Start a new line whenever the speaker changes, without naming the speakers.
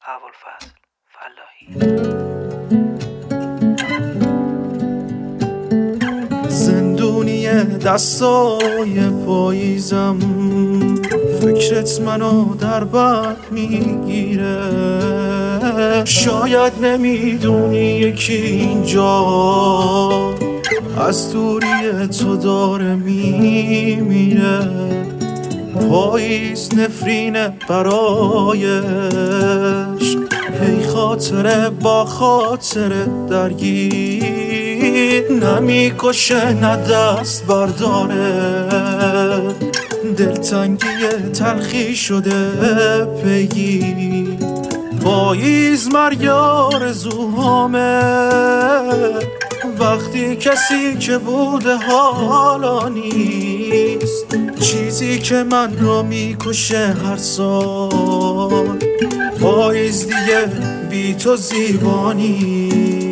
ابوالفضل فلاحی.
زندونی دستای پاییزم، فکرت منو در بر میگیره. شاید نمیدونی یکی اینجا از دوری تو داره میمیره. پاییز نفرینه برایش، هی خاطره با خاطره درگیر. نمیکشه نه دست برداره، دلتنگی تلخی شده پیگیر. پاییز مرگ آرزوهامه، وقتی کسی که بوده حالا نیست. چیزی که من رو میکشه هر سال، پاییز دیگه بی تو زیبا نیست.